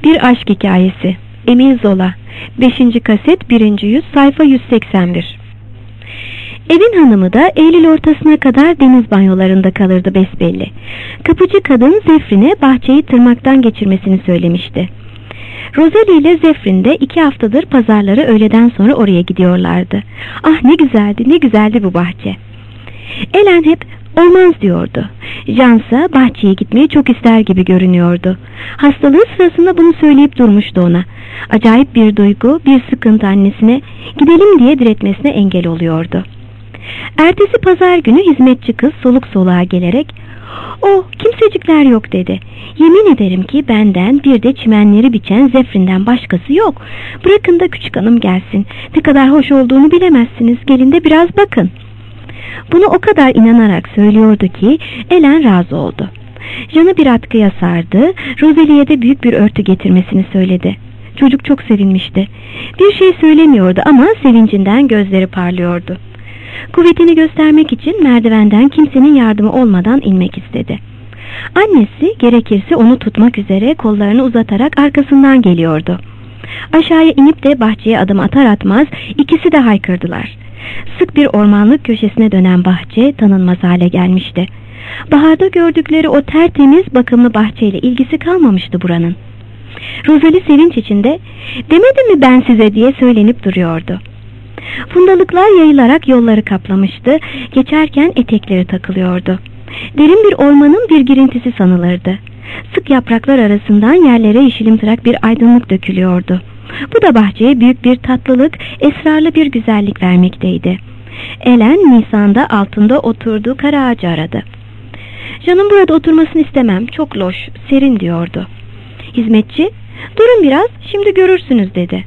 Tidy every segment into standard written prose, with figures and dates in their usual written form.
Bir aşk hikayesi. Emile Zola. 5. kaset 1. yüz, sayfa 181. Evin hanımı da Eylül ortasına kadar deniz banyolarında kalırdı besbelli. Kapıcı kadın Zefrin'e bahçeyi tırmaktan geçirmesini söylemişti. Rosalie ile Zefrin de 2 haftadır pazarları öğleden sonra oraya gidiyorlardı. Ah ne güzeldi, ne güzeldi bu bahçe. Ellen hep olmaz diyordu. Jansa bahçeye gitmeyi çok ister gibi görünüyordu. Hastalığı sırasında bunu söyleyip durmuştu ona. Acayip bir duygu, bir sıkıntı annesine gidelim diye diretmesine engel oluyordu. Ertesi pazar günü hizmetçi kız soluk soluğa gelerek "Oh, kimsecikler yok" dedi. "Yemin ederim ki benden bir de çimenleri biçen Zefrin'den başkası yok. Bırakın da küçük hanım gelsin. Ne kadar hoş olduğunu bilemezsiniz. Gelin de biraz bakın." Bunu o kadar inanarak söylüyordu ki Ellen razı oldu. Jan'ı bir atkıya sardı, Rosalie'ye de büyük bir örtü getirmesini söyledi. Çocuk çok sevinmişti. Bir şey söylemiyordu ama sevincinden gözleri parlıyordu. Kuvvetini göstermek için merdivenden kimsenin yardımı olmadan inmek istedi. Annesi gerekirse onu tutmak üzere kollarını uzatarak arkasından geliyordu. Aşağıya inip de bahçeye adım atar atmaz ikisi de haykırdılar. Sık bir ormanlık köşesine dönen bahçe tanınmaz hale gelmişti. Baharda gördükleri o tertemiz bakımlı bahçeyle ilgisi kalmamıştı buranın. Rosalie sevinç içinde "Demedim mi ben size?" diye söylenip duruyordu. Fundalıklar yayılarak yolları kaplamıştı, geçerken etekleri takılıyordu. Derin bir ormanın bir girintisi sanılırdı. Sık yapraklar arasından yerlere yeşilimtırak bir aydınlık dökülüyordu. Bu da bahçeye büyük bir tatlılık, esrarlı bir güzellik vermekteydi. Ellen Nisan'da altında oturduğu kara ağacı aradı. "Jan'ın burada oturmasını istemem, çok loş, serin" diyordu. Hizmetçi "Durun biraz, şimdi görürsünüz" dedi.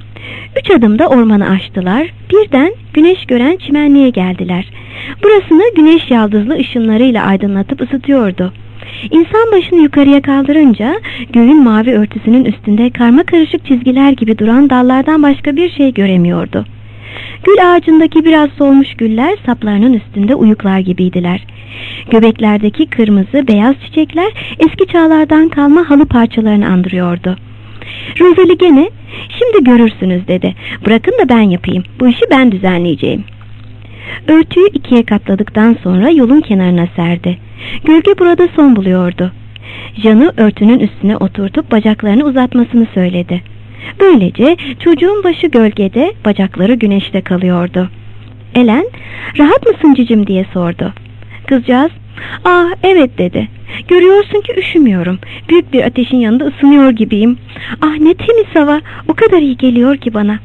3 adımda ormanı aştılar, birden güneş gören çimenliğe geldiler. Burasını güneş yaldızlı ışınlarıyla aydınlatıp ısıtıyordu. İnsan başını yukarıya kaldırınca göğün mavi örtüsünün üstünde karma karışık çizgiler gibi duran dallardan başka bir şey göremiyordu. Gül ağacındaki biraz solmuş güller saplarının üstünde uyuklar gibiydiler. Göbeklerdeki kırmızı beyaz çiçekler eski çağlardan kalma halı parçalarını andırıyordu. Rosalie gene "Şimdi görürsünüz" dedi. "Bırakın da ben yapayım, bu işi ben düzenleyeceğim." Örtüyü 2'ye katladıktan sonra yolun kenarına serdi. Gölge burada son buluyordu. Jan'ı örtünün üstüne oturtup bacaklarını uzatmasını söyledi. Böylece çocuğun başı gölgede, bacakları güneşte kalıyordu. Ellen "Rahat mısın cicim?" diye sordu. Kızcağız "Ah evet" dedi. "Görüyorsun ki üşümüyorum. Büyük bir ateşin yanında ısınıyor gibiyim. Ah ne temiz hava, o kadar iyi geliyor ki bana."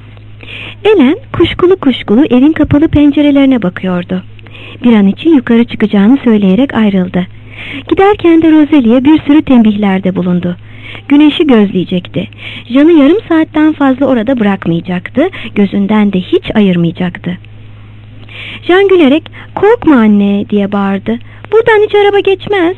Ellen kuşkulu kuşkulu evin kapalı pencerelerine bakıyordu. Bir an için yukarı çıkacağını söyleyerek ayrıldı. Giderken de Rosalie'ye bir sürü tembihlerde bulundu. Güneşi gözleyecekti. Jan'ı yarım saatten fazla orada bırakmayacaktı, gözünden de hiç ayırmayacaktı. Jan gülerek "Korkma anne" diye bağırdı. "Buradan hiç araba geçmez."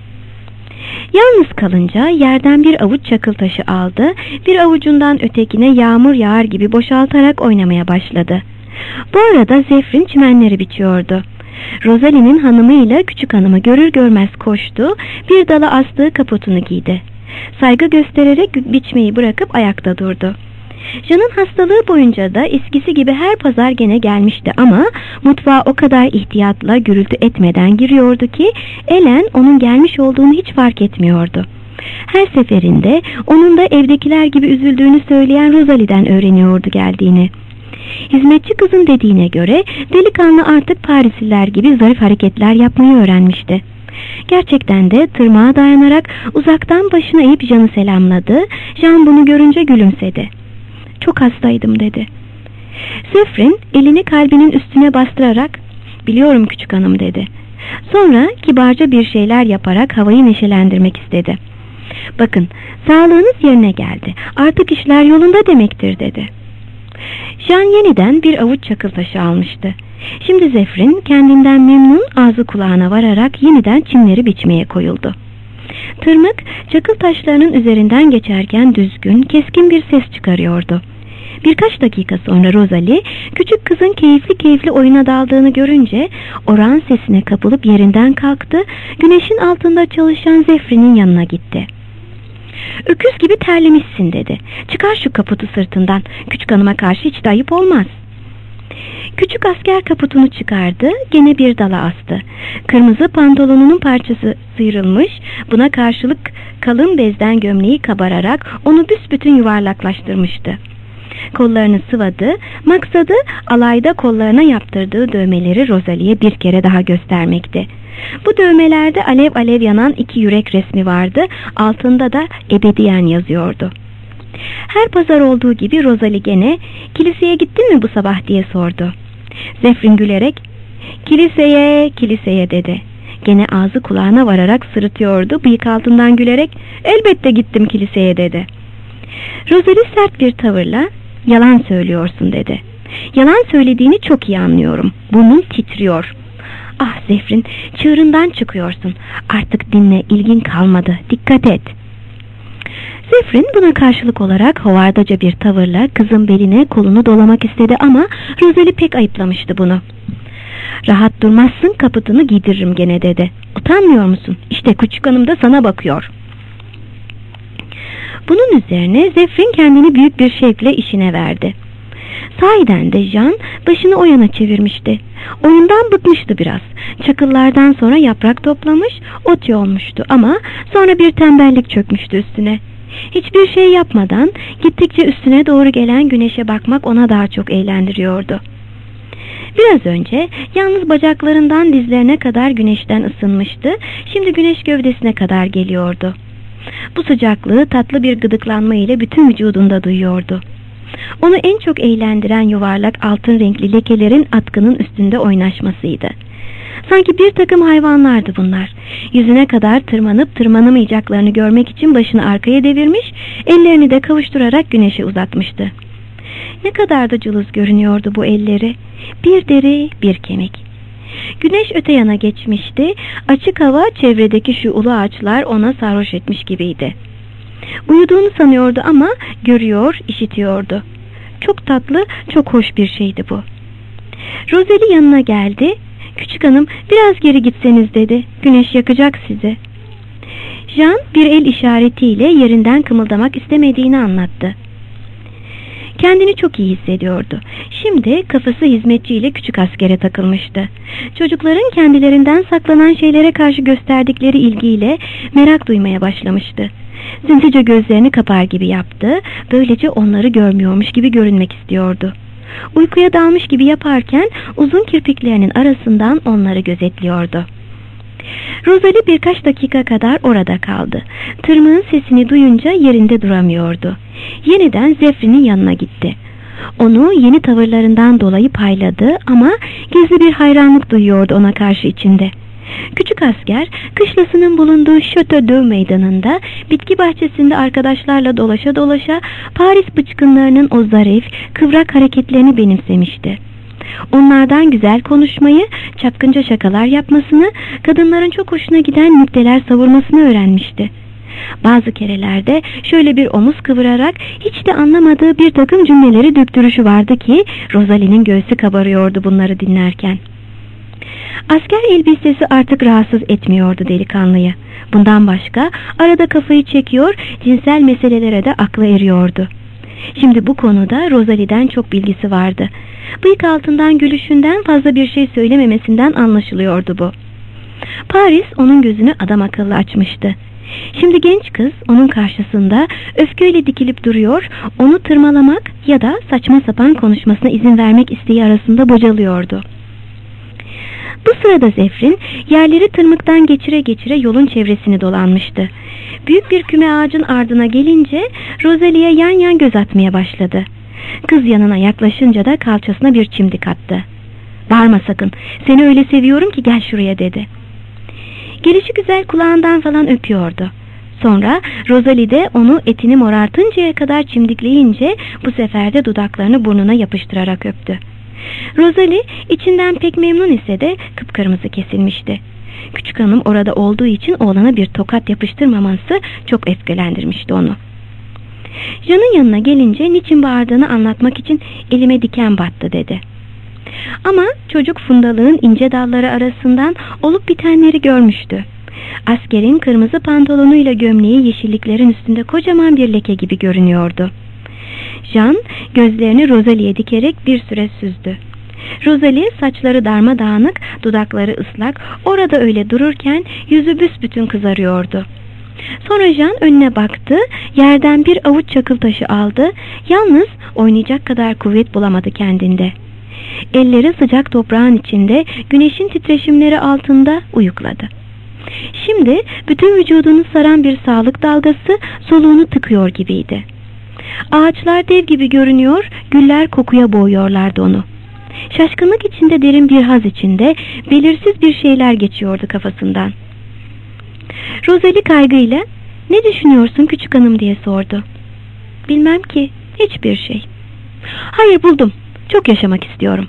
Yalnız kalınca yerden bir avuç çakıl taşı aldı, bir avucundan ötekine yağmur yağar gibi boşaltarak oynamaya başladı. Bu arada Zefrin çimenleri biçiyordu. Rosalie'nin hanımıyla küçük hanımı görür görmez koştu, bir dala astığı kaputunu giydi. Saygı göstererek biçmeyi bırakıp ayakta durdu. Jan'ın hastalığı boyunca da eskisi gibi her pazar gene gelmişti ama mutfağa o kadar ihtiyatla gürültü etmeden giriyordu ki Ellen onun gelmiş olduğunu hiç fark etmiyordu. Her seferinde onun da evdekiler gibi üzüldüğünü söyleyen Rosalie'den öğreniyordu geldiğini. Hizmetçi kızın dediğine göre delikanlı artık Parisliler gibi zarif hareketler yapmayı öğrenmişti. Gerçekten de tırmağa dayanarak uzaktan başını eğip Jan'ı selamladı. Jan bunu görünce gülümsedi. "Çok hastaydım" dedi. Zefrin elini kalbinin üstüne bastırarak "Biliyorum küçük hanım" dedi. Sonra kibarca bir şeyler yaparak havayı neşelendirmek istedi. "Bakın, sağlığınız yerine geldi. Artık işler yolunda demektir" dedi. Jan yeniden bir avuç çakıl taşı almıştı. Şimdi Zefrin kendinden memnun ağzı kulağına vararak yeniden çimleri biçmeye koyuldu. Tırmık çakıl taşlarının üzerinden geçerken düzgün, keskin bir ses çıkarıyordu. Birkaç dakika sonra Rosalie küçük kızın keyifli keyifli oyuna daldığını görünce oran sesine kapılıp yerinden kalktı, güneşin altında çalışan Zefrin'in yanına gitti. Öküz gibi terlemişsin dedi. Çıkar şu kaputu sırtından. Küçük hanıma karşı hiç de ayıp olmaz. Küçük asker kaputunu çıkardı, gene bir dala astı. Kırmızı pantolonunun parçası sıyrılmış, buna karşılık kalın bezden gömleği kabararak onu büsbütün yuvarlaklaştırmıştı. Kollarını sıvadı, maksadı alayda kollarına yaptırdığı dövmeleri Rosalie'ye bir kere daha göstermekti. Bu dövmelerde alev alev yanan 2 yürek resmi vardı, altında da ebediyen yazıyordu. Her pazar olduğu gibi Rosalie gene "Kiliseye gittin mi bu sabah?" diye sordu. Zefrin gülerek "Kiliseye" dedi. Gene ağzı kulağına vararak sırıtıyordu, bıyık altından gülerek "Elbette gittim kiliseye" dedi. Rosalie sert bir tavırla "Yalan söylüyorsun" dedi. "Yalan söylediğini çok iyi anlıyorum. Burnun titriyor." "Ah Zefrin, çığırından çıkıyorsun. Artık dinle, ilgin kalmadı. Dikkat et." Zefrin buna karşılık olarak hovardaca bir tavırla kızın beline kolunu dolamak istedi ama Rosalie pek ayıplamıştı bunu. "Rahat durmazsın, kaputunu giydiririm gene" dedi. "Utanmıyor musun? İşte küçük hanım da sana bakıyor." Bunun üzerine Zefrin kendini büyük bir şevkle işine verdi. Sahiden de Jean başını o yana çevirmişti. Oyundan bıkmıştı biraz. Çakıllardan sonra yaprak toplamış, ot yolmuştu ama sonra bir tembellik çökmüştü üstüne. Hiçbir şey yapmadan gittikçe üstüne doğru gelen güneşe bakmak ona daha çok eğlendiriyordu. Biraz önce yalnız bacaklarından dizlerine kadar güneşten ısınmıştı. Şimdi güneş gövdesine kadar geliyordu. Bu sıcaklığı tatlı bir gıdıklanma ile bütün vücudunda duyuyordu. Onu en çok eğlendiren yuvarlak altın renkli lekelerin atkının üstünde oynaşmasıydı. Sanki bir takım hayvanlardı bunlar. Yüzüne kadar tırmanıp tırmanamayacaklarını görmek için başını arkaya devirmiş, ellerini de kavuşturarak güneşe uzatmıştı. Ne kadar da cılız görünüyordu bu elleri. Bir deri, bir kemik. Güneş öte yana geçmişti. Açık hava, çevredeki şu ulu ağaçlar ona sarhoş etmiş gibiydi. Uyuduğunu sanıyordu ama görüyor, işitiyordu. Çok tatlı, çok hoş bir şeydi bu. Rosalie yanına geldi. "Küçük hanım, biraz geri gitseniz" dedi. "Güneş yakacak sizi." Jean bir el işaretiyle yerinden kımıldamak istemediğini anlattı. Kendini çok iyi hissediyordu. Şimdi kafası hizmetçiyle küçük askere takılmıştı. Çocukların kendilerinden saklanan şeylere karşı gösterdikleri ilgiyle merak duymaya başlamıştı. Sinsice gözlerini kapar gibi yaptı. Böylece onları görmüyormuş gibi görünmek istiyordu. Uykuya dalmış gibi yaparken uzun kirpiklerinin arasından onları gözetliyordu. Rosalie birkaç dakika kadar orada kaldı. Tırmığın sesini duyunca yerinde duramıyordu. Yeniden Zefrin'in yanına gitti. Onu yeni tavırlarından dolayı payladı ama gizli bir hayranlık duyuyordu ona karşı içinde. Küçük asker kışlasının bulunduğu Chateau d'Eau meydanında bitki bahçesinde arkadaşlarla dolaşa dolaşa Paris bıçkınlarının o zarif, kıvrak hareketlerini benimsemişti. Onlardan güzel konuşmayı, çapkınca şakalar yapmasını, kadınların çok hoşuna giden nükteler savurmasını öğrenmişti. Bazı kerelerde şöyle bir omuz kıvırarak hiç de anlamadığı bir takım cümleleri döktürüşü vardı ki Rosalie'nin göğsü kabarıyordu bunları dinlerken. Asker elbisesi artık rahatsız etmiyordu delikanlıyı. Bundan başka arada kafayı çekiyor, cinsel meselelere de aklı eriyordu. Şimdi bu konuda Rosalie'den çok bilgisi vardı. Bıyık altından gülüşünden fazla bir şey söylememesinden anlaşılıyordu bu. Paris onun gözünü adam akıllı açmıştı. Şimdi genç kız onun karşısında öfkeyle dikilip duruyor, onu tırmalamak ya da saçma sapan konuşmasına izin vermek isteği arasında bocalıyordu. Bu sırada Zefrin yerleri tırmıktan geçire geçire yolun çevresini dolanmıştı. Büyük bir küme ağacın ardına gelince Rosalie'ye yan yan göz atmaya başladı. Kız yanına yaklaşınca da kalçasına bir çimdik attı. "Bağırma sakın, seni öyle seviyorum ki gel şuraya" dedi. Gelişi güzel kulağından falan öpüyordu. Sonra Rosalie de onu etini morartıncaya kadar çimdikleyince bu sefer de dudaklarını burnuna yapıştırarak öptü. Rosalie içinden pek memnun ise de kıpkırmızı kesilmişti. Küçük hanım orada olduğu için oğlana bir tokat yapıştırmaması çok öfkelendirmişti onu. Jean'ın yanına gelince niçin bağırdığını anlatmak için "elime diken battı" dedi. Ama çocuk fundalığın ince dalları arasından olup bitenleri görmüştü. Askerin kırmızı pantolonuyla gömleği yeşilliklerin üstünde kocaman bir leke gibi görünüyordu. Jean gözlerini Rosalie'ye dikerek bir süre süzdü. Rosalie saçları darmadağınık, dudakları ıslak, orada öyle dururken yüzü büsbütün kızarıyordu. Sonra Jean önüne baktı, yerden bir avuç çakıl taşı aldı, yalnız oynayacak kadar kuvvet bulamadı kendinde. Elleri sıcak toprağın içinde, güneşin titreşimleri altında uyukladı. Şimdi bütün vücudunu saran bir sağlık dalgası soluğunu tıkıyor gibiydi. Ağaçlar dev gibi görünüyor, güller kokuya boğuyorlardı onu. Şaşkınlık içinde, derin bir haz içinde, belirsiz bir şeyler geçiyordu kafasından. Rosalie kaygıyla, "Ne düşünüyorsun küçük hanım?" diye sordu. "Bilmem ki, hiçbir şey." "Hayır, buldum. Çok yaşamak istiyorum."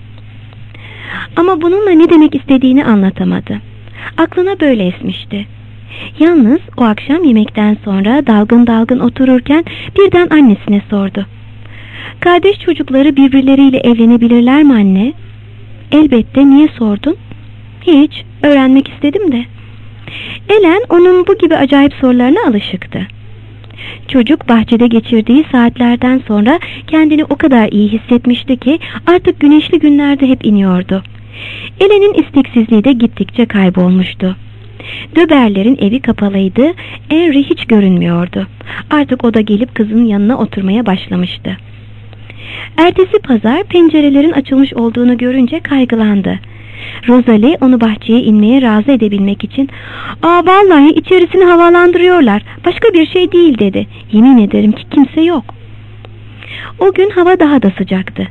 Ama bununla ne demek istediğini anlatamadı. Aklına böyle esmişti. Yalnız o akşam yemekten sonra dalgın dalgın otururken birden annesine sordu. "Kardeş çocukları birbirleriyle evlenebilirler mi anne?" "Elbette, niye sordun?" "Hiç, öğrenmek istedim de." Ellen onun bu gibi acayip sorularına alışıktı. Çocuk bahçede geçirdiği saatlerden sonra kendini o kadar iyi hissetmişti ki artık güneşli günlerde hep iniyordu. Ellen'in isteksizliği de gittikçe kaybolmuştu. Döberlerin evi kapalıydı, Henry hiç görünmüyordu. Artık o da gelip kızının yanına oturmaya başlamıştı. Ertesi pazar pencerelerin açılmış olduğunu görünce kaygılandı. Rosalie onu bahçeye inmeye razı edebilmek için vallahi içerisini havalandırıyorlar, başka bir şey değil" dedi. "Yemin ederim ki kimse yok." O gün hava daha da sıcaktı.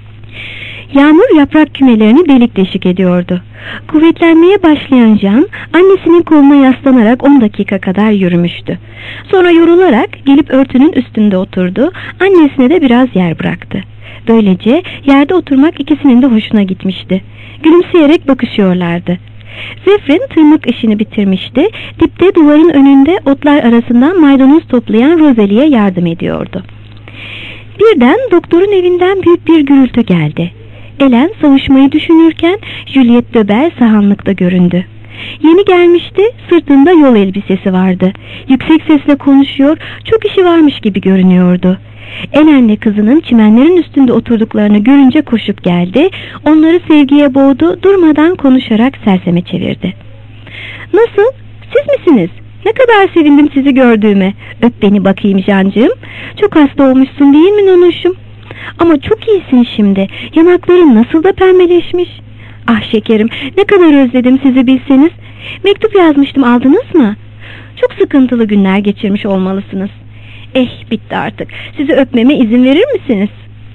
Yağmur yaprak kümelerini delik deşik ediyordu. Kuvvetlenmeye başlayan Jean annesinin koluna yaslanarak 10 dakika kadar yürümüştü. Sonra yorularak gelip örtünün üstünde oturdu, annesine de biraz yer bıraktı. Böylece yerde oturmak ikisinin de hoşuna gitmişti. Gülümseyerek bakışıyorlardı. Zefrin tırmık işini bitirmişti, dipte duvarın önünde otlar arasından maydanoz toplayan Rosalie'ye yardım ediyordu. Birden doktorun evinden büyük bir gürültü geldi. Ellen savuşmayı düşünürken Juliette Döber sahanlıkta göründü. Yeni gelmişti, sırtında yol elbisesi vardı. Yüksek sesle konuşuyor, çok işi varmış gibi görünüyordu. Ellen'le kızının çimenlerin üstünde oturduklarını görünce koşup geldi, onları sevgiye boğdu, durmadan konuşarak serseme çevirdi. "Nasıl? Siz misiniz? Ne kadar sevindim sizi gördüğüme. Öp beni bakayım Jean'cığım. Çok hasta olmuşsun değil mi nonuşum? Ama çok iyisin şimdi. Yanakların nasıl da pembeleşmiş. Ah şekerim, ne kadar özledim sizi bilseniz. Mektup yazmıştım, aldınız mı? Çok sıkıntılı günler geçirmiş olmalısınız. Bitti artık. Sizi öpmeme izin verir misiniz?"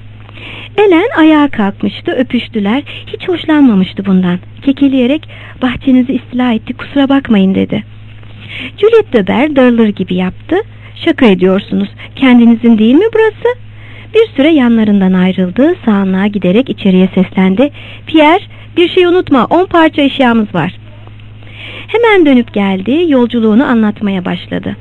Ellen ayağa kalkmıştı, öpüştüler. Hiç hoşlanmamıştı bundan. Kekeleyerek, "Bahçenizi istila etti, kusura bakmayın" dedi. Juliette Döber darılır gibi yaptı. "Şaka ediyorsunuz. Kendinizin değil mi burası?" Bir süre yanlarından ayrıldı. Sağanlığa giderek içeriye seslendi. "Pierre, bir şey unutma, 10 parça eşyamız var." Hemen dönüp geldi. Yolculuğunu anlatmaya başladı.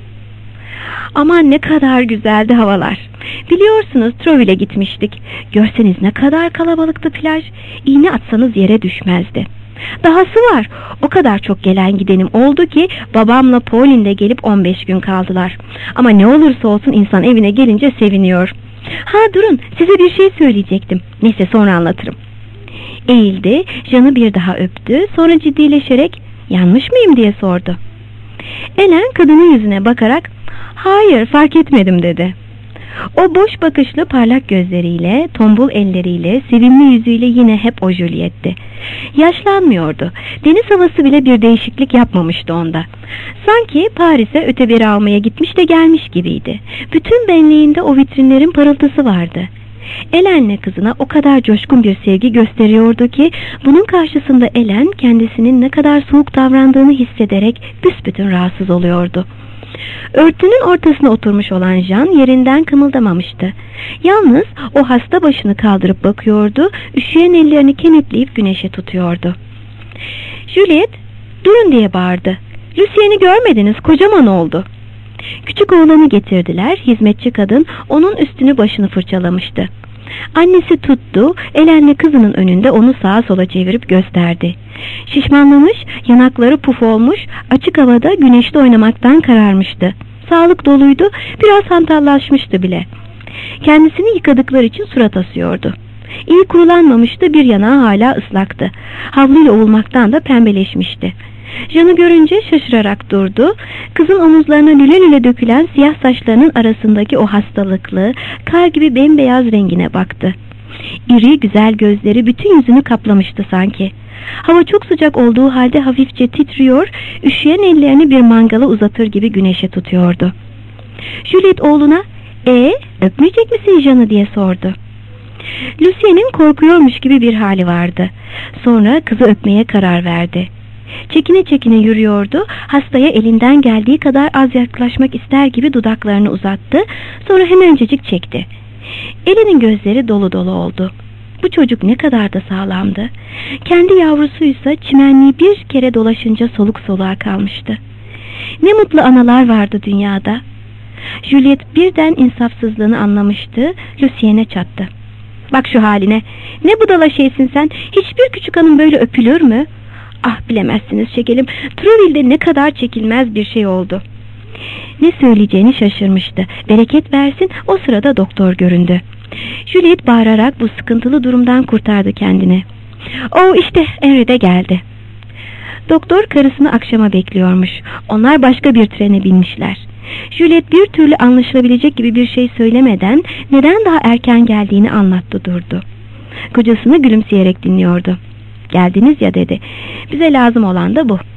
"Aman ne kadar güzeldi havalar. Biliyorsunuz Trouville'e gitmiştik. Görseniz ne kadar kalabalıktı plaj. İğne atsanız yere düşmezdi. Dahası var. O kadar çok gelen gidenim oldu ki babamla Pauline de gelip 15 gün kaldılar. Ama ne olursa olsun insan evine gelince seviniyor. Durun, size bir şey söyleyecektim. Neyse, sonra anlatırım." Eğildi, Jean'ı bir daha öptü. Sonra ciddileşerek, "Yanlış mıyım?" diye sordu. Ellen kadının yüzüne bakarak, "Hayır, fark etmedim" dedi. O boş bakışlı parlak gözleriyle, tombul elleriyle, sevimli yüzüyle yine hep o Juliette'ti. Yaşlanmıyordu. Deniz havası bile bir değişiklik yapmamıştı onda. Sanki Paris'e öteberi almaya gitmiş de gelmiş gibiydi. Bütün benliğinde o vitrinlerin parıltısı vardı. Ellen'le kızına o kadar coşkun bir sevgi gösteriyordu ki bunun karşısında Ellen kendisinin ne kadar soğuk davrandığını hissederek büsbütün rahatsız oluyordu. Örtünün ortasına oturmuş olan Jean yerinden kımıldamamıştı. Yalnız o hasta başını kaldırıp bakıyordu, üşüyen ellerini kenetleyip güneşe tutuyordu. Juliette, "Durun" diye bağırdı. "Lucien'i görmediniz, kocaman oldu." Küçük oğlanı getirdiler. Hizmetçi kadın onun üstünü başını fırçalamıştı. Annesi tuttu, elenle kızının önünde onu sağa sola çevirip gösterdi. Şişmanlamış, yanakları puf olmuş, açık havada güneşte oynamaktan kararmıştı. Sağlık doluydu, biraz hantallaşmıştı bile. Kendisini yıkadıkları için surat asıyordu. İyi kurulanmamıştı, bir yanağı hala ıslaktı. Havluyla ovulmaktan da pembeleşmişti. Can'ı görünce şaşırarak durdu. Kızın omuzlarına lüle lüle dökülen siyah saçlarının arasındaki o hastalıklı, kar gibi bembeyaz rengine baktı. İri güzel gözleri bütün yüzünü kaplamıştı sanki. Hava çok sıcak olduğu halde hafifçe titriyor, üşüyen ellerini bir mangala uzatır gibi güneşe tutuyordu. Juliet oğluna, öpmeyecek misin Can'ı diye sordu. Lucien'in korkuyormuş gibi bir hali vardı. Sonra kızı öpmeye karar verdi. Çekine çekine yürüyordu, hastaya elinden geldiği kadar az yaklaşmak ister gibi dudaklarını uzattı, sonra hemencecik çekti. Elinin gözleri dolu dolu oldu. Bu çocuk ne kadar da sağlamdı. Kendi yavrusuysa çimenliği bir kere dolaşınca soluk soluğa kalmıştı. Ne mutlu analar vardı dünyada. Juliet birden insafsızlığını anlamıştı, Lucien'e çattı. Bak şu haline, ne budala şeysin sen, hiçbir küçük hanım böyle öpülür mü? Ah bilemezsiniz şekerim, Trouville'de ne kadar çekilmez bir şey oldu. Ne söyleyeceğini şaşırmıştı. Bereket versin, o sırada doktor göründü. Juliet bağırarak bu sıkıntılı durumdan kurtardı kendini. İşte Henry de geldi. Doktor karısını akşama bekliyormuş. Onlar başka bir trene binmişler. Juliet bir türlü anlaşılabilecek gibi bir şey söylemeden neden daha erken geldiğini anlattı durdu. Kocasını gülümseyerek dinliyordu. Geldiniz ya dedi. Bize lazım olan da bu.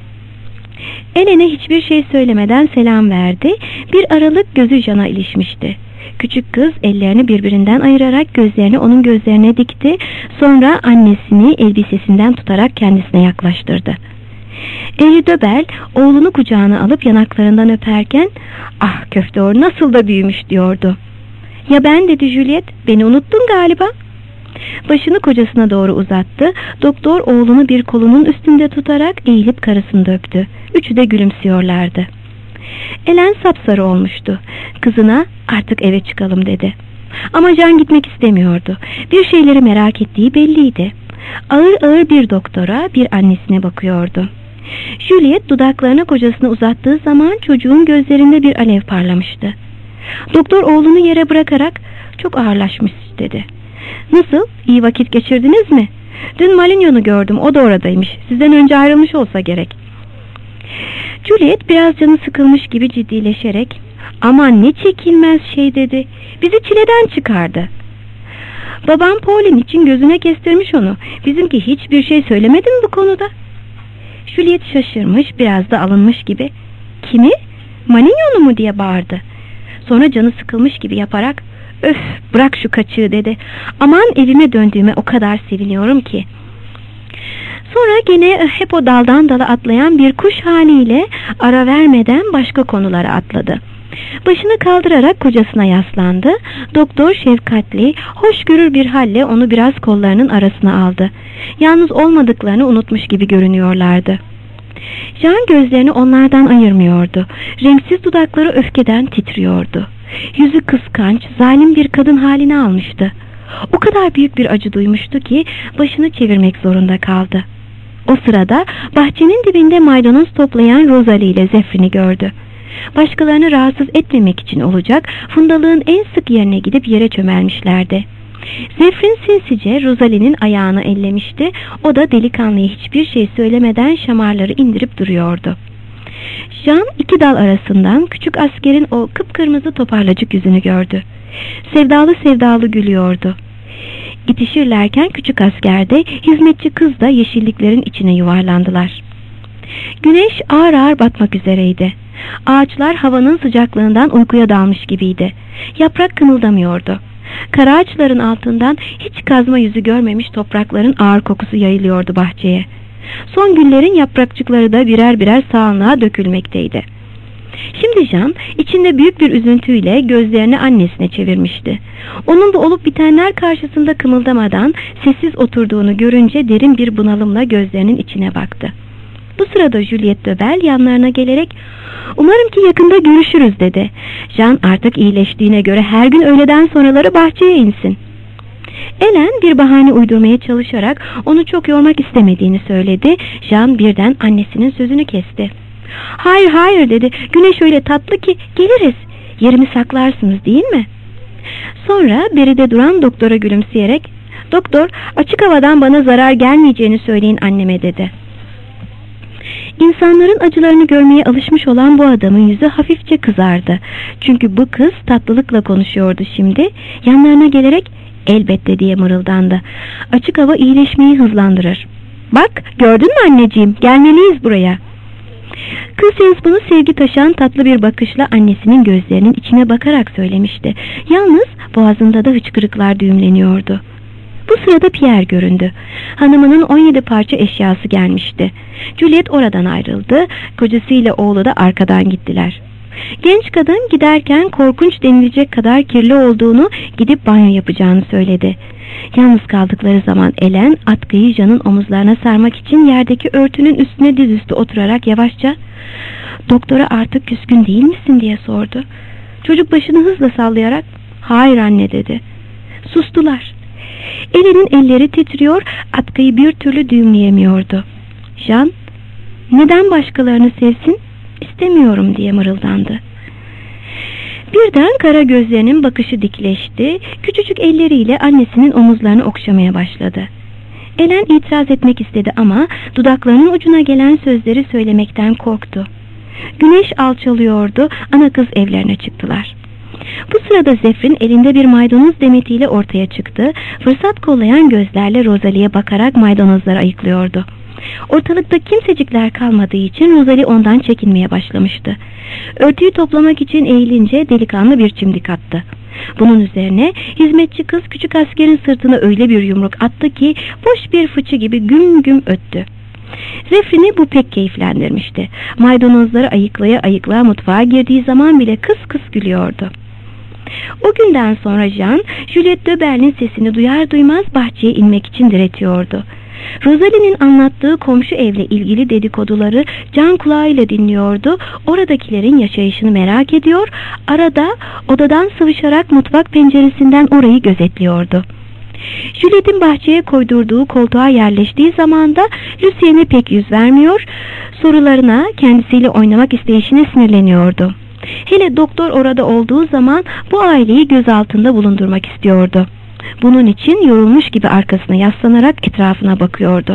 Elene hiçbir şey söylemeden selam verdi. Bir aralık gözü Can'a ilişmişti. Küçük kız ellerini birbirinden ayırarak gözlerini onun gözlerine dikti. Sonra annesini elbisesinden tutarak kendisine yaklaştırdı. Henry de Bel oğlunu kucağına alıp yanaklarından öperken "Ah köfteor nasıl da büyümüş" diyordu. "Ya ben?" dedi Juliet. "Beni unuttun galiba." Başını kocasına doğru uzattı. Doktor oğlunu bir kolunun üstünde tutarak eğilip karısını öptü. Üçü de gülümsüyorlardı. Elen sapsarı olmuştu. Kızına "Artık eve çıkalım" dedi. Ama Can gitmek istemiyordu. Bir şeyleri merak ettiği belliydi. Ağır ağır bir doktora, bir annesine bakıyordu. Juliet dudaklarını kocasına uzattığı zaman çocuğun gözlerinde bir alev parlamıştı. Doktor oğlunu yere bırakarak "Çok ağırlaşmış" dedi. "Nasıl? İyi vakit geçirdiniz mi? Dün Malignon'u gördüm, o da oradaymış. Sizden önce ayrılmış olsa gerek." Juliet biraz canı sıkılmış gibi ciddileşerek "Aman ne çekilmez şey" dedi. "Bizi çileden çıkardı. Babam Pauline için gözüne kestirmiş onu. Bizimki hiçbir şey söylemedi mi bu konuda?" Juliet şaşırmış, biraz da alınmış gibi "Kimi? Malignon'u mu?" diye bağırdı. Sonra canı sıkılmış gibi yaparak "Öf, bırak şu kaçığı" dedi. "Aman evime döndüğüme o kadar seviniyorum ki." Sonra gene hep o daldan dala atlayan bir kuş haliyle ara vermeden başka konulara atladı. Başını kaldırarak kocasına yaslandı. Doktor şefkatli, hoşgörür bir halle onu biraz kollarının arasına aldı. Yalnız olmadıklarını unutmuş gibi görünüyorlardı. Can gözlerini onlardan ayırmıyordu. Renksiz dudakları öfkeden titriyordu. Yüzü kıskanç, zalim bir kadın halini almıştı. O kadar büyük bir acı duymuştu ki başını çevirmek zorunda kaldı. O sırada bahçenin dibinde maydanoz toplayan Rosalie ile Zefrin'i gördü. Başkalarını rahatsız etmemek için olacak, fundalığın en sık yerine gidip yere çömelmişlerdi. Zefrin sinsice Rosalie'nin ayağını ellemişti. O da delikanlıya hiçbir şey söylemeden şamarları indirip duruyordu. Jean iki dal arasından küçük askerin o kıpkırmızı toparlacık yüzünü gördü. Sevdalı sevdalı gülüyordu. İtişirlerken küçük asker de hizmetçi kız da yeşilliklerin içine yuvarlandılar. Güneş ağır ağır batmak üzereydi. Ağaçlar havanın sıcaklığından uykuya dalmış gibiydi. Yaprak kımıldamıyordu. Kara ağaçların altından hiç kazma yüzü görmemiş toprakların ağır kokusu yayılıyordu bahçeye. Son güllerin yaprakçıkları da birer birer sağanlığa dökülmekteydi. Şimdi Jean içinde büyük bir üzüntüyle gözlerini annesine çevirmişti. Onun da olup bitenler karşısında kımıldamadan sessiz oturduğunu görünce derin bir bunalımla gözlerinin içine baktı. Bu sırada Juliet de Bel yanlarına gelerek "Umarım ki yakında görüşürüz" dedi. Jean artık iyileştiğine göre her gün öğleden sonraları bahçeye insin. Ellen bir bahane uydurmaya çalışarak onu çok yormak istemediğini söyledi. Jean birden annesinin sözünü kesti. Hayır hayır dedi. Güneş öyle tatlı ki geliriz. Yerimi saklarsınız değil mi? Sonra beride duran doktora gülümseyerek doktor açık havadan bana zarar gelmeyeceğini söyleyin anneme dedi. İnsanların acılarını görmeye alışmış olan bu adamın yüzü hafifçe kızardı. Çünkü bu kız tatlılıkla konuşuyordu şimdi. Yanlarına gelerek elbette diye mırıldandı. Açık hava iyileşmeyi hızlandırır. Bak gördün mü anneciğim, gelmeliyiz buraya. Kızcağız bunu sevgi taşan tatlı bir bakışla annesinin gözlerinin içine bakarak söylemişti. Yalnız boğazında da hıçkırıklar düğümleniyordu. Bu sırada Pierre göründü. Hanımının 17 parça eşyası gelmişti. Juliet oradan ayrıldı. Kocasıyla oğlu da arkadan gittiler. Genç kadın giderken korkunç denilecek kadar kirli olduğunu, gidip banyo yapacağını söyledi. Yalnız kaldıkları zaman Ellen atkıyı Jean'ın omuzlarına sarmak için yerdeki örtünün üstüne dizüstü oturarak yavaşça "Doktora artık küskün değil misin?" diye sordu. Çocuk başını hızla sallayarak "Hayır anne" dedi. Sustular. Ellen'in elleri titriyor, atkıyı bir türlü düğümleyemiyordu. Jean, "Neden başkalarını sevsin? İstemiyorum" diye mırıldandı. Birden kara gözlerinin bakışı dikleşti. Küçücük elleriyle annesinin omuzlarını okşamaya başladı. Ellen itiraz etmek istedi ama dudaklarının ucuna gelen sözleri söylemekten korktu. Güneş alçalıyordu. Ana kız evlerine çıktılar. Bu sırada Zefrin elinde bir maydanoz demetiyle ortaya çıktı. Fırsat kollayan gözlerle Rosalie'ye bakarak maydanozları ayıklıyordu. Ortalıkta kimsecikler kalmadığı için Rosalie ondan çekinmeye başlamıştı. Örtüyü toplamak için eğilince delikanlı bir çimdik attı. Bunun üzerine hizmetçi kız küçük askerin sırtına öyle bir yumruk attı ki boş bir fıçı gibi güm güm öttü. Zefrin'i bu pek keyiflendirmişti. Maydanozları ayıklaya ayıklaya mutfağa girdiği zaman bile kıs kıs gülüyordu. O günden sonra Jean, Juliet Döber'in sesini duyar duymaz bahçeye inmek için diretiyordu. Rosalie'nin anlattığı komşu evle ilgili dedikoduları can kulağıyla dinliyordu. Oradakilerin yaşayışını merak ediyor, arada odadan sıvışarak mutfak penceresinden orayı gözetliyordu. Juliet'in bahçeye koydurduğu koltuğa yerleştiği zaman da Lucien'e pek yüz vermiyor, sorularına, kendisiyle oynamak isteyişine sinirleniyordu. Hele doktor orada olduğu zaman bu aileyi göz altında bulundurmak istiyordu. Bunun için yorulmuş gibi arkasına yaslanarak etrafına bakıyordu.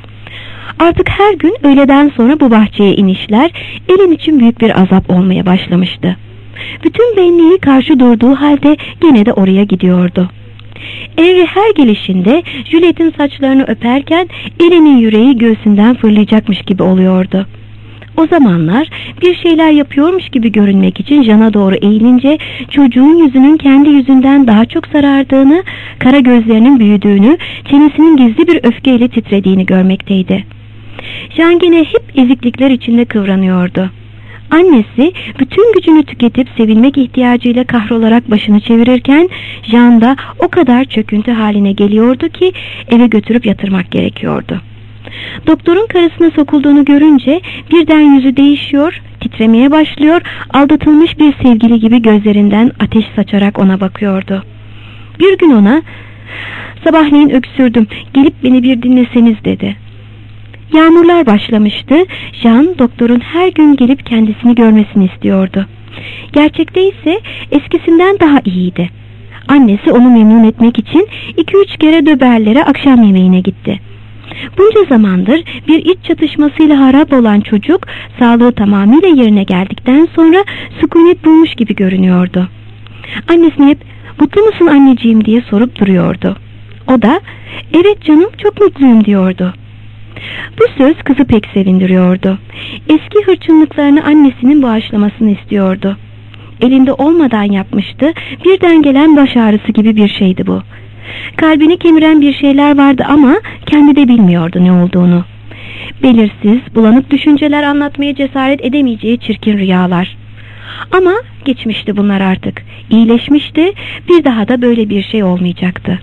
Artık her gün öğleden sonra bu bahçeye inişler Ellen için büyük bir azap olmaya başlamıştı. Bütün benliği karşı durduğu halde gene de oraya gidiyordu. Henry her gelişinde Juliet'in saçlarını öperken Ellen'in yüreği göğsünden fırlayacakmış gibi oluyordu. O zamanlar bir şeyler yapıyormuş gibi görünmek için Jean'a doğru eğilince çocuğun yüzünün kendi yüzünden daha çok sarardığını, kara gözlerinin büyüdüğünü, çenesinin gizli bir öfkeyle titrediğini görmekteydi. Jean gene hep eziklikler içinde kıvranıyordu. Annesi bütün gücünü tüketip sevilmek ihtiyacıyla kahrolarak başını çevirirken Jean da o kadar çöküntü haline geliyordu ki eve götürüp yatırmak gerekiyordu. Doktorun karısına sokulduğunu görünce birden yüzü değişiyor, titremeye başlıyor, aldatılmış bir sevgili gibi gözlerinden ateş saçarak ona bakıyordu. Bir gün ona, "Sabahleyin öksürdüm, gelip beni bir dinleseniz" dedi. Yağmurlar başlamıştı. Jean doktorun her gün gelip kendisini görmesini istiyordu. Gerçekte ise eskisinden daha iyiydi. Annesi onu memnun etmek için 2-3 kere Döberlere akşam yemeğine gitti. Bunca zamandır bir iç çatışmasıyla harap olan çocuk sağlığı tamamıyla yerine geldikten sonra sükunet bulmuş gibi görünüyordu. Annesine hep "Mutlu musun anneciğim?" diye sorup duruyordu. O da "Evet canım, çok mutluyum" diyordu. Bu söz kızı pek sevindiriyordu. Eski hırçınlıklarını annesinin bağışlamasını istiyordu. Elinde olmadan yapmıştı, birden gelen baş ağrısı gibi bir şeydi bu. Kalbini kemiren bir şeyler vardı ama kendi de bilmiyordu ne olduğunu. Belirsiz, bulanık düşünceler, anlatmaya cesaret edemeyeceği çirkin rüyalar. Ama geçmişti bunlar artık. İyileşmişti, bir daha da böyle bir şey olmayacaktı.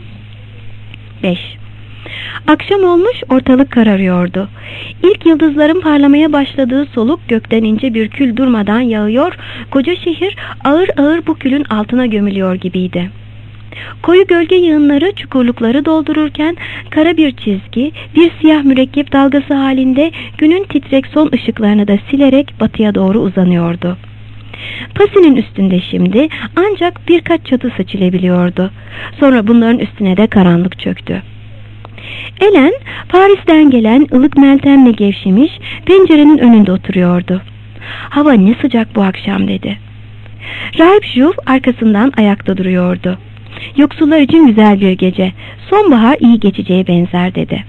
5. Akşam olmuş, ortalık kararıyordu. İlk yıldızların parlamaya başladığı soluk gökten ince bir kül durmadan yağıyor, koca şehir ağır ağır bu külün altına gömülüyor gibiydi. Koyu gölge yığınları çukurlukları doldururken kara bir çizgi, bir siyah mürekkep dalgası halinde günün titrek son ışıklarını da silerek batıya doğru uzanıyordu. Pasi'nin üstünde şimdi ancak birkaç çatı seçilebiliyordu. Sonra bunların üstüne de karanlık çöktü. Ellen, Paris'ten gelen ılık meltemle gevşemiş, pencerenin önünde oturuyordu. "Hava ne sıcak bu akşam," dedi. Rahip Juve arkasından ayakta duruyordu. "Yoksullar için güzel bir gece, sonbahar iyi geçeceğe benzer," dedi.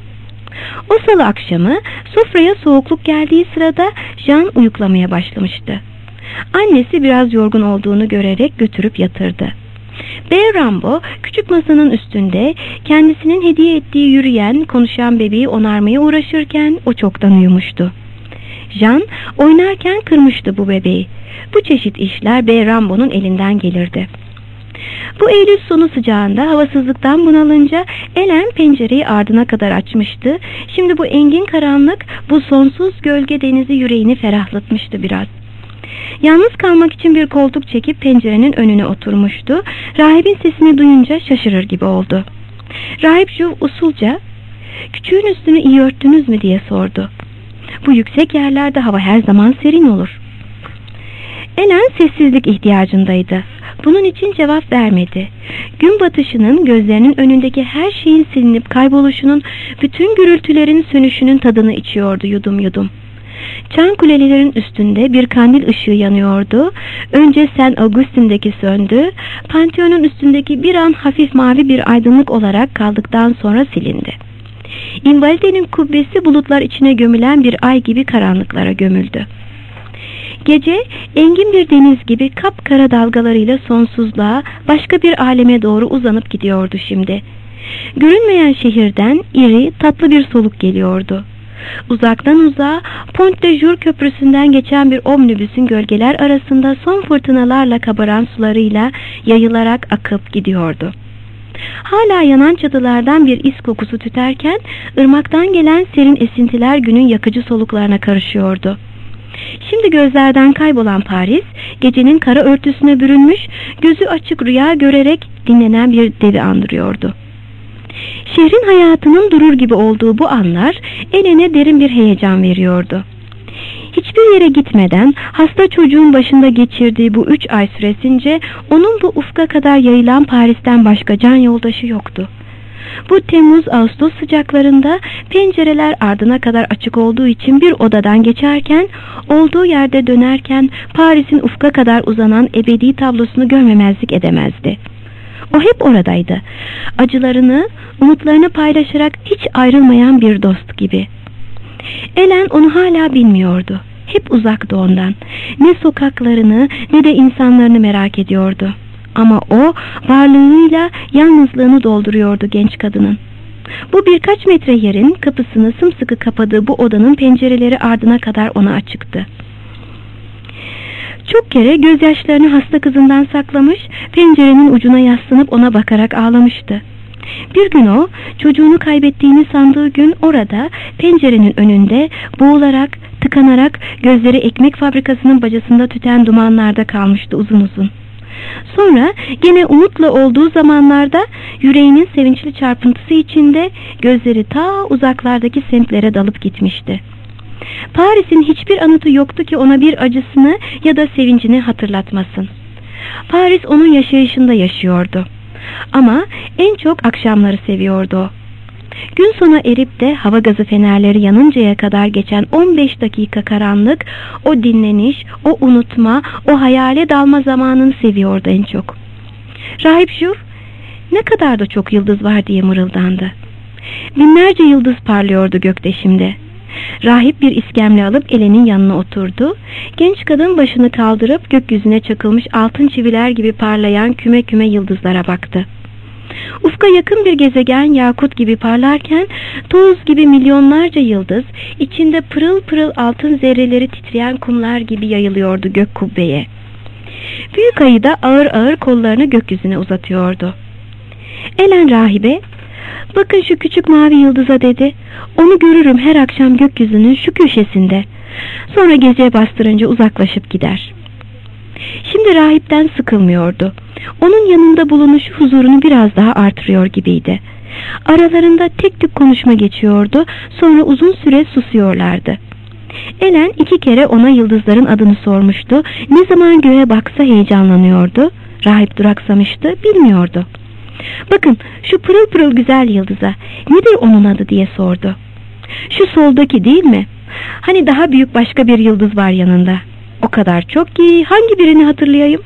O salı akşamı sofraya soğukluk geldiği sırada Jean uyuklamaya başlamıştı. Annesi biraz yorgun olduğunu görerek götürüp yatırdı. Bey Rambo küçük masanın üstünde kendisinin hediye ettiği yürüyen, konuşan bebeği onarmaya uğraşırken o çoktan uyumuştu. Jean oynarken kırmıştı bu bebeği. Bu çeşit işler Bey Rambo'nun elinden gelirdi. Bu Eylül sonu sıcağında havasızlıktan bunalınca Ellen pencereyi ardına kadar açmıştı. Şimdi bu engin karanlık, bu sonsuz gölge denizi yüreğini ferahlatmıştı biraz. Yalnız kalmak için bir koltuk çekip pencerenin önüne oturmuştu. Rahibin sesini duyunca şaşırır gibi oldu. Rahip Juve usulca, "Küçüğün üstünü iyi örttünüz mü?" diye sordu. "Bu yüksek yerlerde hava her zaman serin olur." Ellen sessizlik ihtiyacındaydı. Bunun için cevap vermedi. Gün batışının gözlerinin önündeki her şeyin silinip kayboluşunun, bütün gürültülerin sönüşünün tadını içiyordu yudum yudum. Çan kulelerin üstünde bir kandil ışığı yanıyordu. Önce Saint Augustine'deki söndü. Pantheon'un üstündeki bir an hafif mavi bir aydınlık olarak kaldıktan sonra silindi. İnvalidenin kubbesi bulutlar içine gömülen bir ay gibi karanlıklara gömüldü. Gece engin bir deniz gibi kapkara dalgalarıyla sonsuzluğa, başka bir aleme doğru uzanıp gidiyordu şimdi. Görünmeyen şehirden iri, tatlı bir soluk geliyordu. Uzaktan uzağa Pont de Jour köprüsünden geçen bir omnibüsün gölgeler arasında son fırtınalarla kabaran sularıyla yayılarak akıp gidiyordu. Hala yanan çatılardan bir is kokusu tüterken ırmaktan gelen serin esintiler günün yakıcı soluklarına karışıyordu. Şimdi gözlerden kaybolan Paris, gecenin kara örtüsüne bürünmüş, gözü açık rüya görerek dinlenen bir devi andırıyordu. Şehrin hayatının durur gibi olduğu bu anlar Ellen'e derin bir heyecan veriyordu. Hiçbir yere gitmeden hasta çocuğun başında geçirdiği bu 3 ay süresince onun bu ufka kadar yayılan Paris'ten başka can yoldaşı yoktu. Bu Temmuz-Ağustos sıcaklarında pencereler ardına kadar açık olduğu için bir odadan geçerken, olduğu yerde dönerken Paris'in ufka kadar uzanan ebedi tablosunu görmemezlik edemezdi. O hep oradaydı. Acılarını, umutlarını paylaşarak hiç ayrılmayan bir dost gibi. Ellen onu hala bilmiyordu. Hep uzaktı ondan. Ne sokaklarını ne de insanlarını merak ediyordu. Ama o varlığıyla yalnızlığını dolduruyordu genç kadının. Bu birkaç metre yerin kapısını sımsıkı kapadığı bu odanın pencereleri ardına kadar ona açıktı. Çok kere gözyaşlarını hasta kızından saklamış, pencerenin ucuna yaslanıp ona bakarak ağlamıştı. Bir gün o, çocuğunu kaybettiğini sandığı gün orada, pencerenin önünde, boğularak, tıkanarak, gözleri ekmek fabrikasının bacasında tüten dumanlarda kalmıştı uzun uzun. Sonra gene umutla olduğu zamanlarda yüreğinin sevinçli çarpıntısı içinde gözleri ta uzaklardaki semtlere dalıp gitmişti. Paris'in hiçbir anıtı yoktu ki ona bir acısını ya da sevincini hatırlatmasın. Paris onun yaşayışında yaşıyordu. Ama en çok akşamları seviyordu o. Gün sona erip de hava gazı fenerleri yanıncaya kadar geçen 15 dakika karanlık, o dinleniş, o unutma, o hayale dalma zamanını seviyordu en çok. Rahip Juve, "Ne kadar da çok yıldız var," diye mırıldandı. Binlerce yıldız parlıyordu gökte şimdi. Rahip bir iskemle alıp Ellen'in yanına oturdu. Genç kadın başını kaldırıp gökyüzüne çakılmış altın çiviler gibi parlayan küme küme yıldızlara baktı. Ufka yakın bir gezegen yakut gibi parlarken toz gibi milyonlarca yıldız içinde pırıl pırıl altın zerreleri titreyen kumlar gibi yayılıyordu gök kubbeye. Büyük ayı da ağır ağır kollarını gökyüzüne uzatıyordu. Ellen rahibe, "Bakın şu küçük mavi yıldıza," dedi. "Onu görürüm her akşam gökyüzünün şu köşesinde. Sonra gece bastırınca uzaklaşıp gider." Şimdi rahipten sıkılmıyordu. Onun yanında bulunuşu huzurunu biraz daha artırıyor gibiydi. Aralarında tek tük konuşma geçiyordu, sonra uzun süre susuyorlardı. Ellen 2 kere ona yıldızların adını sormuştu. Ne zaman göğe baksa heyecanlanıyordu. Rahip duraksamıştı, bilmiyordu. "Bakın şu pırıl pırıl güzel yıldıza, nedir onun adı?" diye sordu. "Şu soldaki değil mi? Hani daha büyük başka bir yıldız var yanında. O kadar çok ki hangi birini hatırlayayım?"